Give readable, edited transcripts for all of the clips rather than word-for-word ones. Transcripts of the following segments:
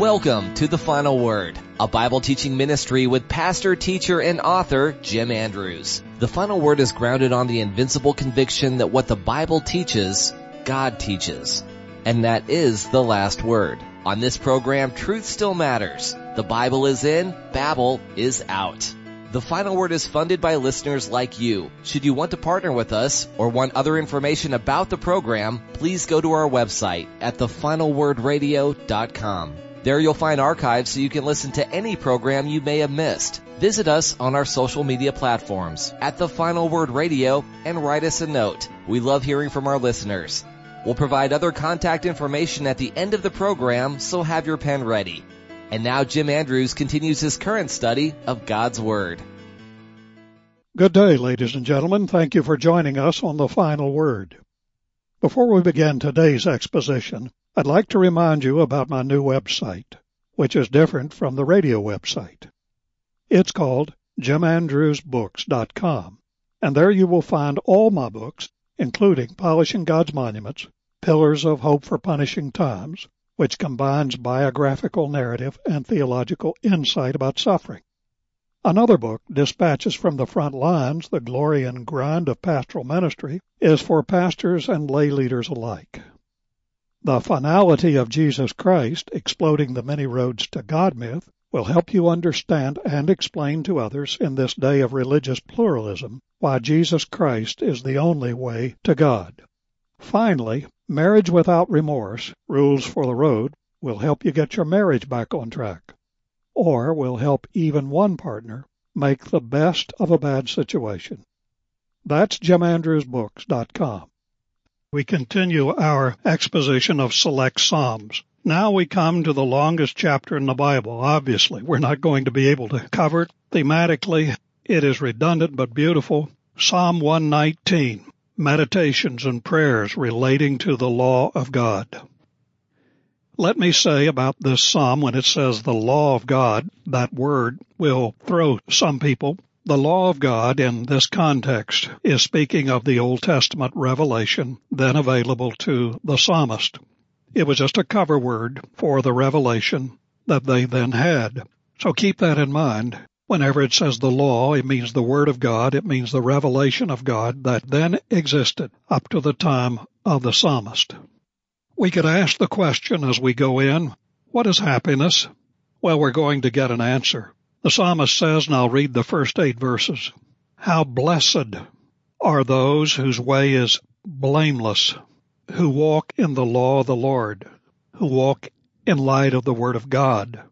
Welcome to The Final Word, a Bible teaching ministry with pastor, teacher, and author Jim Andrews. The Final Word is grounded on the invincible conviction that what the Bible teaches, God teaches. And that is the last word. On this program, truth still matters. The Bible is in, Babel is out. The Final Word is funded by listeners like you. Should you want to partner with us or want other information about the program, please go to our website at thefinalwordradio.com. There you'll find archives so you can listen to any program you may have missed. Visit us on our social media platforms at The Final Word Radio and write us a note. We love hearing from our listeners. We'll provide other contact information at the end of the program, so have your pen ready. And now Jim Andrews continues his current study of God's Word. Good day, ladies and gentlemen. Thank you for joining us on The Final Word. Before we begin today's exposition, I'd like to remind you about my new website, which is different from the radio website. It's called jimandrewsbooks.com, and there you will find all my books, including Polishing God's Monuments, Pillars of Hope for Punishing Times, which combines biographical narrative and theological insight about suffering. Another book, Dispatches from the Front Lines, The Glory and Grind of Pastoral Ministry, is for pastors and lay leaders alike. The Finality of Jesus Christ, Exploding the Many Roads to God myth, will help you understand and explain to others in this day of religious pluralism why Jesus Christ is the only way to God. Finally, Marriage Without Remorse, Rules for the Road, will help you get your marriage back on track, or will help even one partner make the best of a bad situation. That's jimandrewsbooks.com. We continue our exposition of select Psalms. Now we come to the longest chapter in the Bible. Obviously, we're not going to be able to cover it thematically. It is redundant but beautiful. Psalm 119. Meditations and prayers relating to the law of God. Let me say about this psalm, when it says the law of God, that word will throw some people. The law of God in this context is speaking of the Old Testament revelation then available to the psalmist. It was just a cover word for the revelation that they then had. So keep that in mind. Whenever it says the law, it means the Word of God. It means the revelation of God that then existed up to the time of the psalmist. We could ask the question as we go in, what is happiness? Well, we're going to get an answer. The psalmist says, and I'll read the first 8 verses, "How blessed are those whose way is blameless, who walk in the law of the Lord, who walk in light of the Word of God.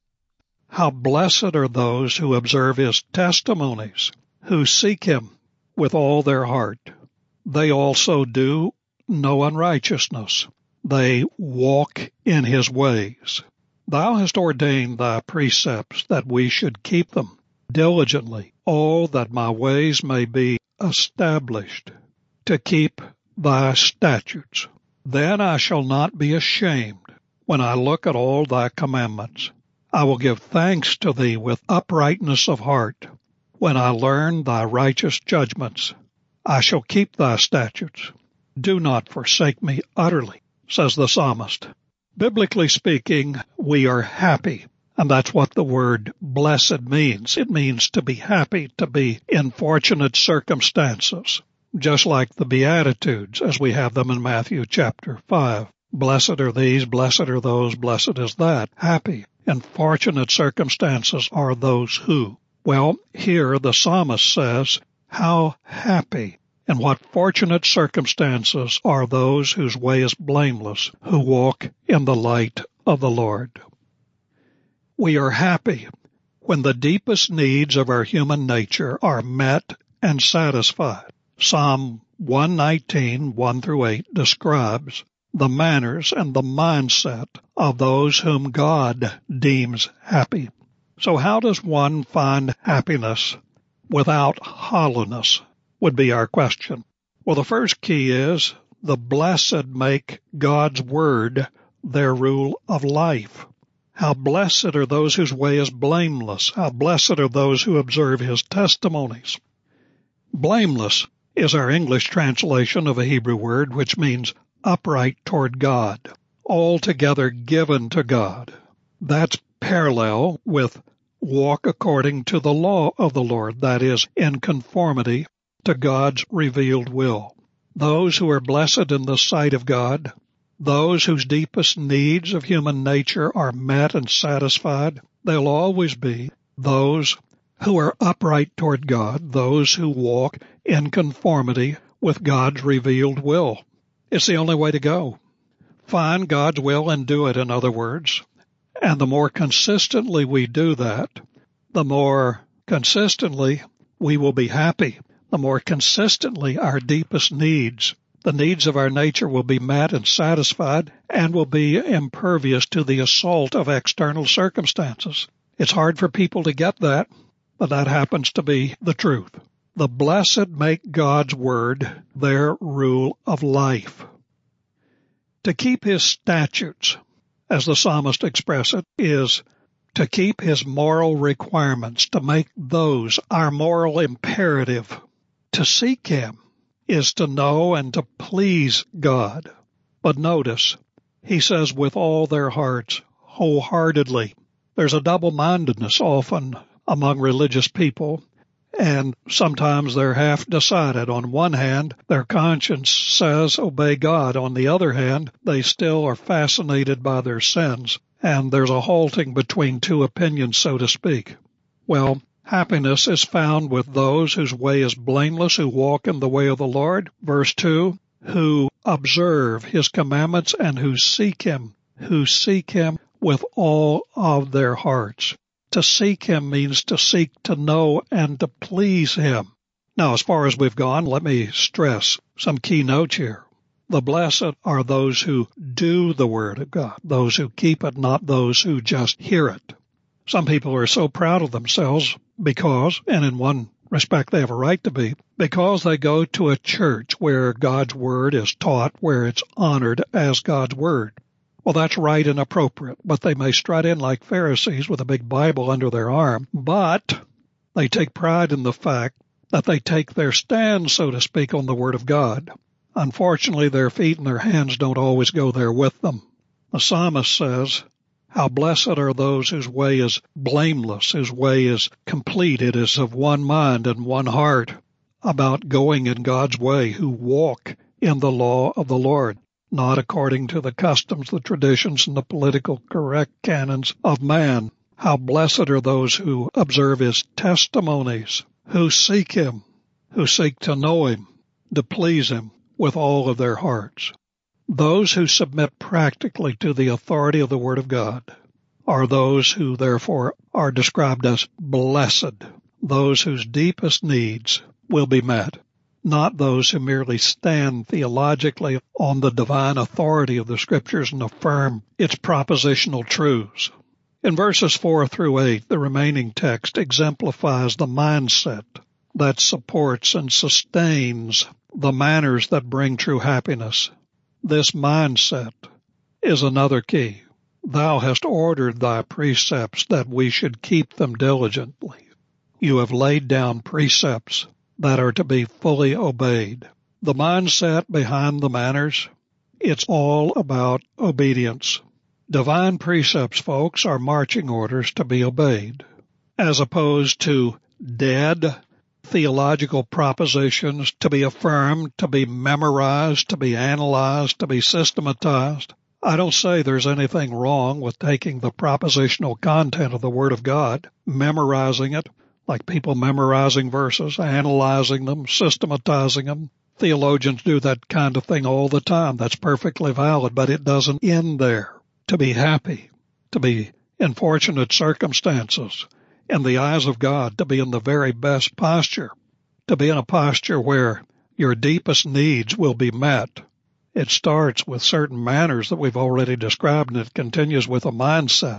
How blessed are those who observe His testimonies, who seek Him with all their heart. They also do no unrighteousness. They walk in His ways. Thou hast ordained Thy precepts that we should keep them diligently. Oh, that my ways may be established, to keep Thy statutes. Then I shall not be ashamed when I look at all Thy commandments. I will give thanks to Thee with uprightness of heart. When I learn Thy righteous judgments, I shall keep Thy statutes. Do not forsake me utterly," says the psalmist. Biblically speaking, we are happy, and that's what the word blessed means. It means to be happy, to be in fortunate circumstances, just like the Beatitudes as we have them in Matthew chapter 5. Blessed are these, blessed are those, blessed is that. Happy and fortunate circumstances are those who. Well, here the psalmist says, how happy and what fortunate circumstances are those whose way is blameless, who walk in the light of the Lord. We are happy when the deepest needs of our human nature are met and satisfied. Psalm 119, 1 through 8 describes the manners and the mindset of those whom God deems happy. So how does one find happiness without hollowness, would be our question. Well, the first key is the blessed make God's word their rule of life. How blessed are those whose way is blameless. How blessed are those who observe His testimonies. Blameless is our English translation of a Hebrew word which means upright toward God, altogether given to God. That's parallel with walk according to the law of the Lord, that is, in conformity to God's revealed will. Those who are blessed in the sight of God, those whose deepest needs of human nature are met and satisfied, they'll always be those who are upright toward God, those who walk in conformity with God's revealed will. It's the only way to go. Find God's will and do it, in other words. And the more consistently we do that, the more consistently we will be happy. The more consistently our deepest needs, the needs of our nature, will be met and satisfied, and will be impervious to the assault of external circumstances. It's hard for people to get that, but that happens to be the truth. The blessed make God's word their rule of life. To keep his statutes, as the psalmist expresses it, is to keep his moral requirements, to make those our moral imperative. To seek him is to know and to please God. But notice, he says with all their hearts, wholeheartedly. There's a double-mindedness often among religious people, and sometimes they're half-decided. On one hand, their conscience says obey God. On the other hand, they still are fascinated by their sins, and there's a halting between two opinions, so to speak. Well, happiness is found with those whose way is blameless, who walk in the way of the Lord. Verse 2, who observe his commandments and who seek him with all of their hearts. To seek him means to seek to know and to please him. Now, as far as we've gone, let me stress some key notes here. The blessed are those who do the word of God, those who keep it, not those who just hear it. Some people are so proud of themselves because, and in one respect they have a right to be, because they go to a church where God's word is taught, where it's honored as God's word. Well, that's right and appropriate, but they may strut in like Pharisees with a big Bible under their arm, but they take pride in the fact that they take their stand, so to speak, on the Word of God. Unfortunately, their feet and their hands don't always go there with them. The psalmist says, how blessed are those whose way is blameless, whose way is complete, it is of one mind and one heart about going in God's way, who walk in the law of the Lord, not according to the customs, the traditions, and the political correct canons of man. How blessed are those who observe his testimonies, who seek him, who seek to know him, to please him with all of their hearts. Those who submit practically to the authority of the Word of God are those who therefore are described as blessed, those whose deepest needs will be met, not those who merely stand theologically on the divine authority of the Scriptures and affirm its propositional truths. In verses 4 through 8, the remaining text exemplifies the mindset that supports and sustains the manners that bring true happiness. This mindset is another key. Thou hast ordered thy precepts that we should keep them diligently. You have laid down precepts that are to be fully obeyed. The mindset behind the manners, it's all about obedience. Divine precepts, folks, are marching orders to be obeyed, as opposed to dead theological propositions to be affirmed, to be memorized, to be analyzed, to be systematized. I don't say there's anything wrong with taking the propositional content of the Word of God, memorizing it, like people memorizing verses, analyzing them, systematizing them. Theologians do that kind of thing all the time. That's perfectly valid, but it doesn't end there. To be happy, to be in fortunate circumstances, in the eyes of God, to be in the very best posture, to be in a posture where your deepest needs will be met. It starts with certain manners that we've already described, and it continues with a mindset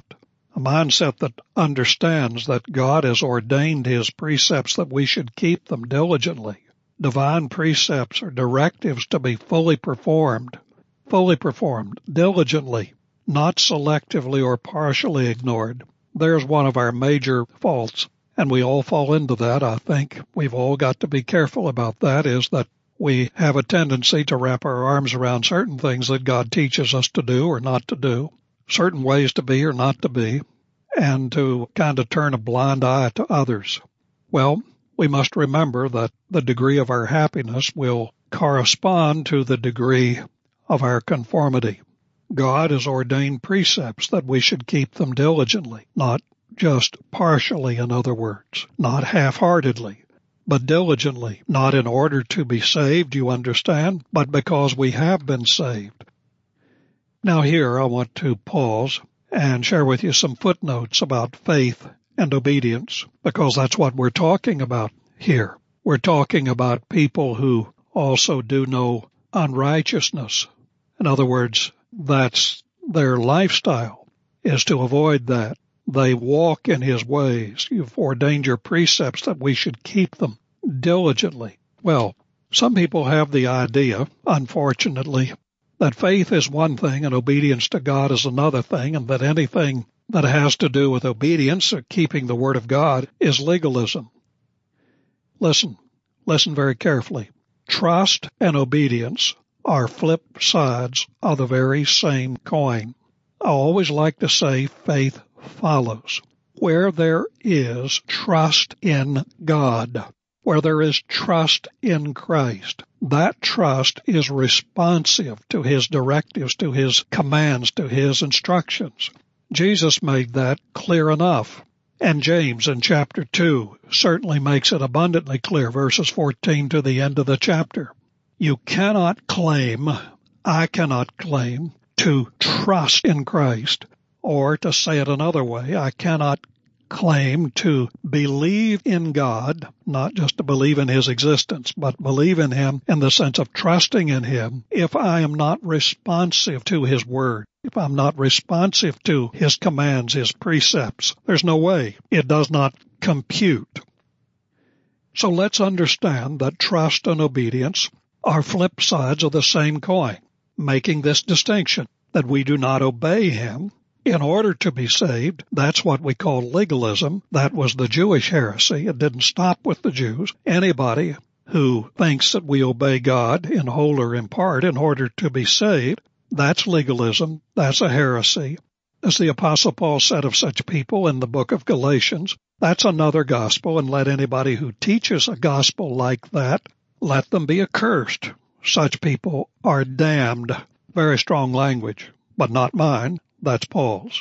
that understands that God has ordained his precepts that we should keep them diligently. Divine precepts are directives to be fully performed, diligently, not selectively or partially ignored. There's one of our major faults, and we all fall into that. I think we've all got to be careful about that, is that we have a tendency to wrap our arms around certain things that God teaches us to do or not to do, certain ways to be or not to be, and to kind of turn a blind eye to others. Well, we must remember that the degree of our happiness will correspond to the degree of our conformity. God has ordained precepts that we should keep them diligently, not just partially, in other words, not half-heartedly, but diligently, not in order to be saved, you understand, but because we have been saved. Now here I want to pause and share with you some footnotes about faith and obedience, because that's what we're talking about here. We're talking about people who also do know unrighteousness. In other words, that's their lifestyle, is to avoid that. They walk in His ways. You've ordained your precepts that we should keep them diligently. Well, some people have the idea, unfortunately, that faith is one thing and obedience to God is another thing, and that anything that has to do with obedience or keeping the Word of God is legalism. Listen very carefully. Trust and obedience are flip sides of the very same coin. I always like to say faith follows. Where there is trust in God, where there is trust in Christ, that trust is responsive to His directives, to His commands, to His instructions. Jesus made that clear enough. And James in chapter 2 certainly makes it abundantly clear, verses 14 to the end of the chapter. You cannot claim, I cannot claim, to trust in Christ, or to say it another way, I cannot claim to believe in God, not just to believe in His existence, but believe in Him in the sense of trusting in Him, if I am not responsive to His Word, if I'm not responsive to His commands, His precepts. There's no way. It does not compute. So let's understand that trust and obedience are flip sides of the same coin, making this distinction, that we do not obey Him in order to be saved. That's what we call legalism. That was the Jewish heresy. It didn't stop with the Jews. Anybody who thinks that we obey God in whole or in part in order to be saved, that's legalism. That's a heresy. As the Apostle Paul said of such people in the book of Galatians, that's another gospel, and let anybody who teaches a gospel like that, let them be accursed. Such people are damned. Very strong language, but not mine. That's Paul's.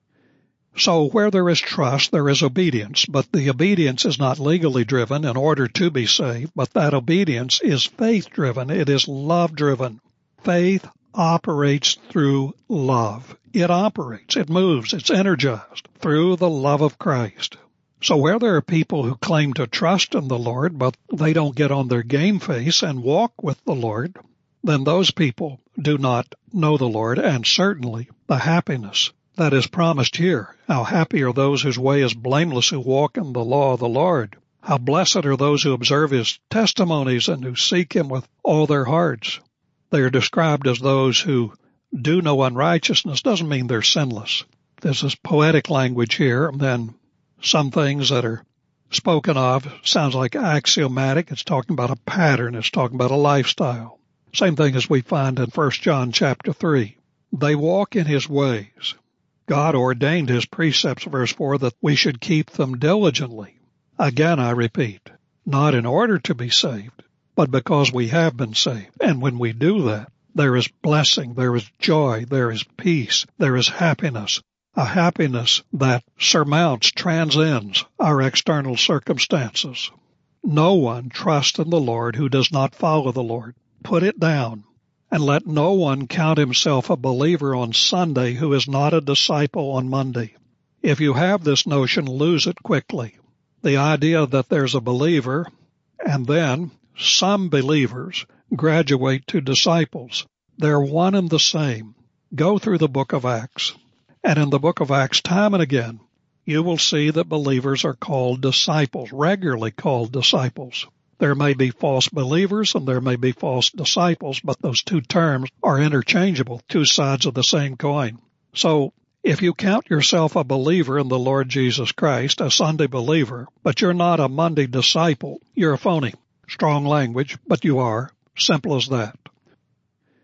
So where there is trust, there is obedience, but the obedience is not legally driven in order to be saved, but that obedience is faith-driven. It is love-driven. Faith operates through love. It operates, it moves, it's energized through the love of Christ. So where there are people who claim to trust in the Lord, but they don't get on their game face and walk with the Lord, then those people do not know the Lord, and certainly the happiness that is promised here. How happy are those whose way is blameless, who walk in the law of the Lord. How blessed are those who observe His testimonies and who seek Him with all their hearts. They are described as those who do no unrighteousness. Doesn't mean they're sinless. This is poetic language here, and then some things that are spoken of sounds like axiomatic. It's talking about a pattern. It's talking about a lifestyle. Same thing as we find in 1 John chapter 3. They walk in His ways. God ordained His precepts, verse 4, that we should keep them diligently. Again, I repeat, not in order to be saved, but because we have been saved. And when we do that, there is blessing, there is joy, there is peace, there is happiness, a happiness that surmounts, transcends our external circumstances. No one trusts in the Lord who does not follow the Lord. Put it down, and let no one count himself a believer on Sunday who is not a disciple on Monday. If you have this notion, lose it quickly. The idea that there's a believer, and then some believers graduate to disciples. They're one and the same. Go through the book of Acts. And in the book of Acts, time and again, you will see that believers are called disciples, regularly called disciples. There may be false believers and there may be false disciples, but those two terms are interchangeable, two sides of the same coin. So if you count yourself a believer in the Lord Jesus Christ, a Sunday believer, but you're not a Monday disciple, you're a phony. Strong language, but you are. Simple as that.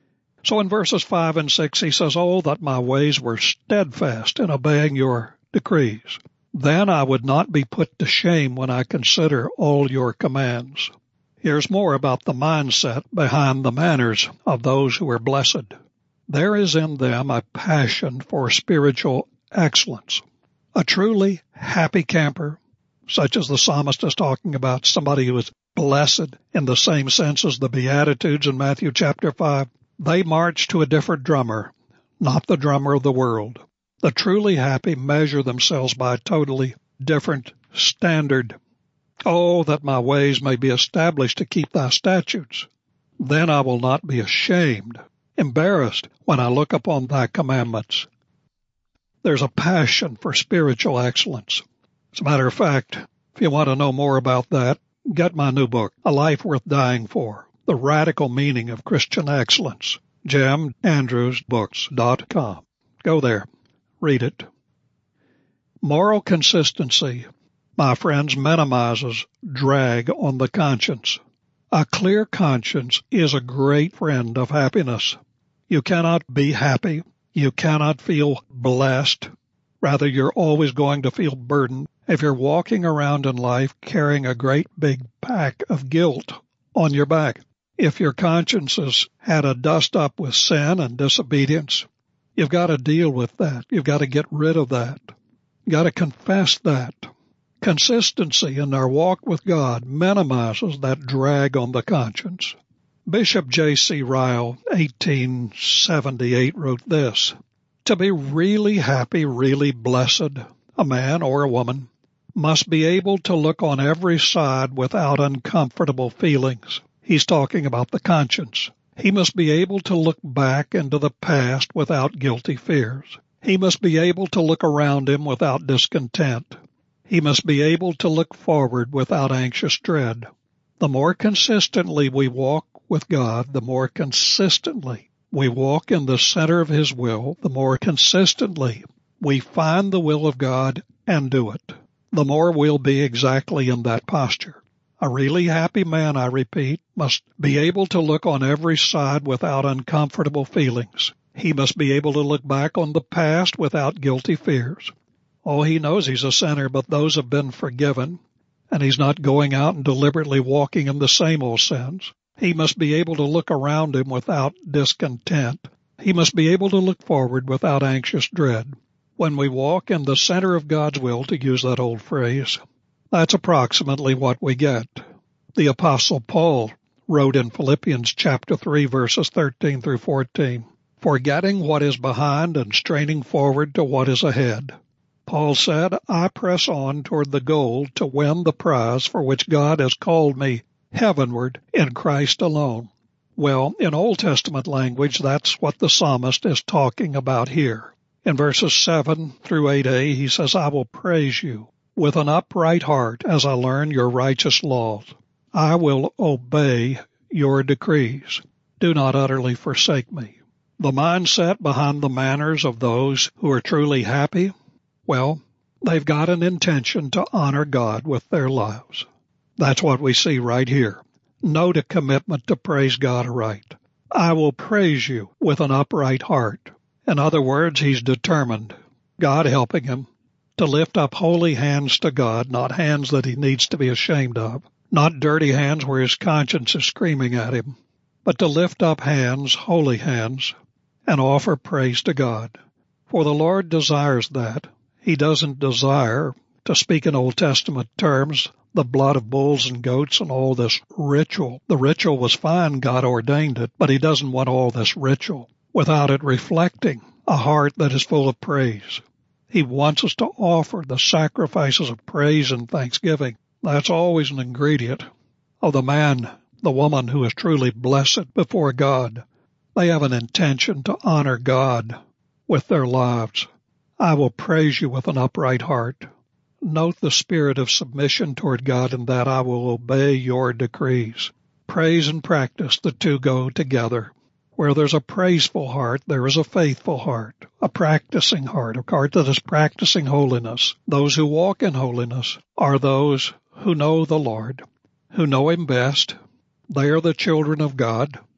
So in verses 5 and 6, he says, "Oh, that my ways were steadfast in obeying your decrees. Then I would not be put to shame when I consider all your commands." Here's more about the mindset behind the manners of those who are blessed. There is in them a passion for spiritual excellence. A truly happy camper, such as the psalmist is talking about, somebody who is blessed in the same sense as the Beatitudes in Matthew chapter 5, they march to a different drummer, not the drummer of the world. The truly happy measure themselves by a totally different standard. "Oh, that my ways may be established to keep thy statutes. Then I will not be ashamed, embarrassed, when I look upon thy commandments." There's a passion for spiritual excellence. As a matter of fact, if you want to know more about that, get my new book, A Life Worth Dying For, The Radical Meaning of Christian Excellence, JimAndrewsBooks.com. Go there. Read it. Moral consistency, my friends, minimizes drag on the conscience. A clear conscience is a great friend of happiness. You cannot be happy. You cannot feel blessed. Rather, you're always going to feel burdened if you're walking around in life carrying a great big pack of guilt on your back. If your conscience has had a dust up with sin and disobedience, you've got to deal with that. You've got to get rid of that. You've got to confess that. Consistency in our walk with God minimizes that drag on the conscience. Bishop J.C. Ryle, 1878, wrote this: "To be really happy, really blessed, a man or a woman must be able to look on every side without uncomfortable feelings." He's talking about the conscience. He must be able to look back into the past without guilty fears. He must be able to look around him without discontent. He must be able to look forward without anxious dread. The more consistently we walk with God, the more consistently we walk in the center of His will, the more consistently we find the will of God and do it, the more we'll be exactly in that posture. A really happy man, I repeat, must be able to look on every side without uncomfortable feelings. He must be able to look back on the past without guilty fears. Oh, he knows he's a sinner, but those have been forgiven, and he's not going out and deliberately walking in the same old sins. He must be able to look around him without discontent. He must be able to look forward without anxious dread. When we walk in the center of God's will, to use that old phrase, that's approximately what we get. The Apostle Paul wrote in Philippians chapter 3, verses 13 through 14, "Forgetting what is behind and straining forward to what is ahead." Paul said, "I press on toward the goal to win the prize for which God has called me heavenward in Christ alone." Well, in Old Testament language, that's what the psalmist is talking about here. In verses 7 through 8a, he says, "I will praise you with an upright heart as I learn your righteous laws. I will obey your decrees. Do not utterly forsake me." The mindset behind the manners of those who are truly happy, well, they've got an intention to honor God with their lives. That's what we see right here. Note a commitment to praise God aright. I will praise you with an upright heart. In other words, he's determined, God helping him, to lift up holy hands to God, not hands that he needs to be ashamed of, not dirty hands where his conscience is screaming at him, but to lift up hands, holy hands, and offer praise to God. For the Lord desires that. He doesn't desire, to speak in Old Testament terms, the blood of bulls and goats and all this ritual. The ritual was fine, God ordained it, but he doesn't want all this ritual without it reflecting a heart that is full of praise. He wants us to offer the sacrifices of praise and thanksgiving. That's always an ingredient of the man, the woman who is truly blessed before God. They have an intention to honor God with their lives. I will praise you with an upright heart. Note the spirit of submission toward God in that I will obey your decrees. Praise and practice, the two go together. Where there's a praiseful heart, there is a faithful heart, a practicing heart, a heart that is practicing holiness. Those who walk in holiness are those who know the Lord, who know him best. They are the children of God,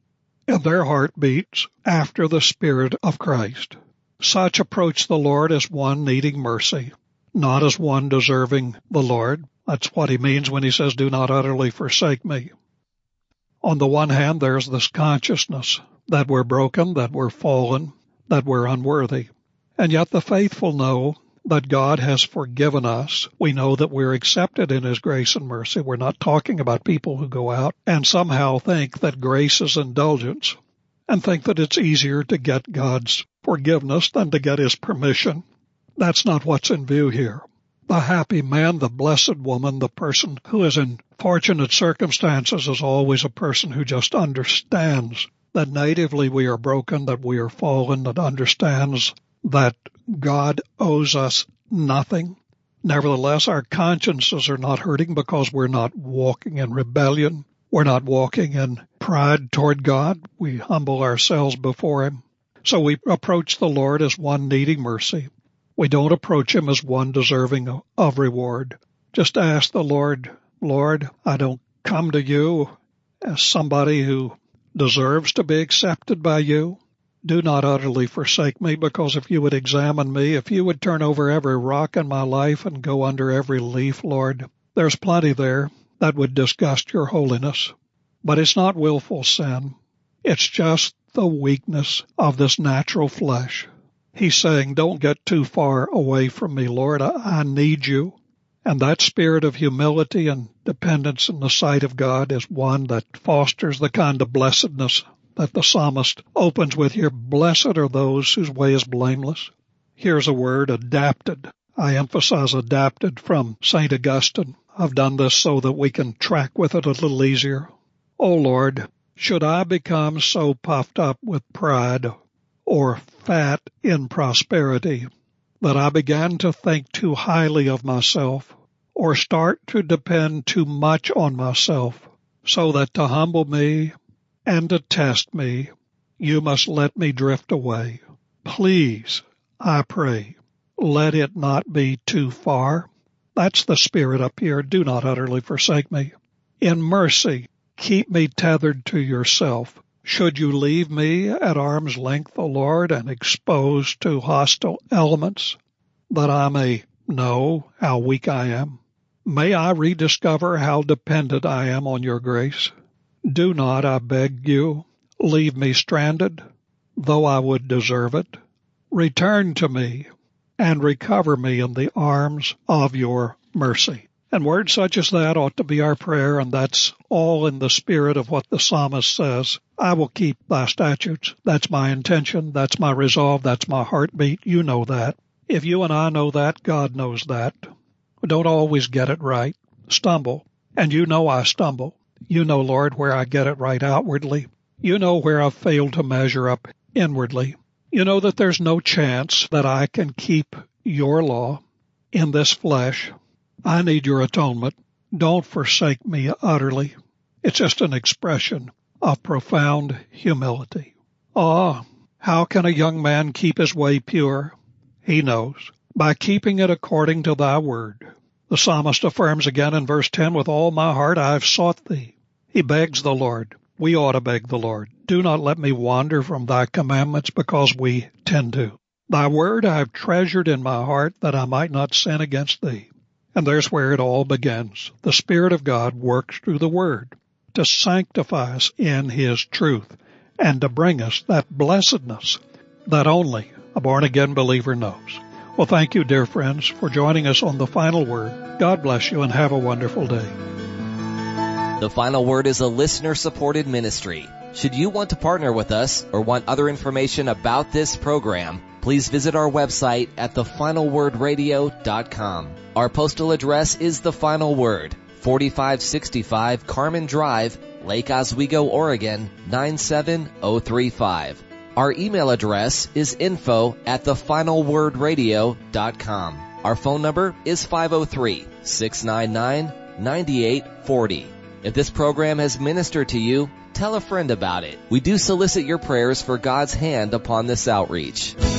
and their heart beats after the Spirit of Christ. Such approach the Lord as one needing mercy, not as one deserving the Lord. That's what he means when he says, do not utterly forsake me. On the one hand, there's this consciousness that we're broken, that we're fallen, that we're unworthy. And yet the faithful know that God has forgiven us. We know that we're accepted in His grace and mercy. We're not talking about people who go out and somehow think that grace is indulgence and think that it's easier to get God's forgiveness than to get His permission. That's not what's in view here. The happy man, the blessed woman, the person who is in fortunate circumstances is always a person who just understands that natively we are broken, that we are fallen, that understands that God owes us nothing. Nevertheless, our consciences are not hurting because we're not walking in rebellion. We're not walking in pride toward God. We humble ourselves before Him. So we approach the Lord as one needing mercy. We don't approach Him as one deserving of reward. Just ask the Lord, Lord, I don't come to You as somebody who deserves to be accepted by You. Do not utterly forsake me, because if You would examine me, if You would turn over every rock in my life and go under every leaf, Lord, there's plenty there that would disgust Your holiness. But it's not willful sin. It's just the weakness of this natural flesh. He's saying, don't get too far away from me, Lord. I need You. And that spirit of humility and dependence in the sight of God is one that fosters the kind of blessedness that the psalmist opens with here. Blessed are those whose way is blameless. Here's a word, adapted. I emphasize adapted from St. Augustine. I've done this so that we can track with it a little easier. O Lord, should I become so puffed up with pride or fat in prosperity that I began to think too highly of myself or start to depend too much on myself, so that to humble me and to test me, You must let me drift away. Please, I pray, let it not be too far. That's the spirit up here. Do not utterly forsake me. In mercy, keep me tethered to Yourself. Should You leave me at arm's length, O Lord, and exposed to hostile elements, that I may know how weak I am? May I rediscover how dependent I am on Your grace. Do not, I beg You, leave me stranded, though I would deserve it. Return to me and recover me in the arms of Your mercy. And words such as that ought to be our prayer, and that's all in the spirit of what the psalmist says. I will keep Thy statutes. That's my intention. That's my resolve. That's my heartbeat. You know that. If you and I know that, God knows that. We don't always get it right. Stumble. And You know I stumble. You know, Lord, where I get it right outwardly. You know where I've failed to measure up inwardly. You know that there's no chance that I can keep Your law in this flesh. I need Your atonement. Don't forsake me utterly. It's just an expression of profound humility. How can a young man keep his way pure? He knows, by keeping it according to Thy word. The psalmist affirms again in verse 10, with all my heart I have sought Thee. He begs the Lord. We ought to beg the Lord. Do not let me wander from Thy commandments, because we tend to. Thy word I have treasured in my heart, that I might not sin against Thee. And there's where it all begins. The Spirit of God works through the Word to sanctify us in His truth and to bring us that blessedness that only a born-again believer knows. Well, thank you, dear friends, for joining us on The Final Word. God bless you and have a wonderful day. The Final Word is a listener-supported ministry. Should you want to partner with us or want other information about this program, please visit our website at thefinalwordradio.com. Our postal address is The Final Word, 4565 Carmen Drive, Lake Oswego, Oregon, 97035. Our email address is info@thefinalwordradio.com. Our phone number is 503-699-9840. If this program has ministered to you, tell a friend about it. We do solicit your prayers for God's hand upon this outreach.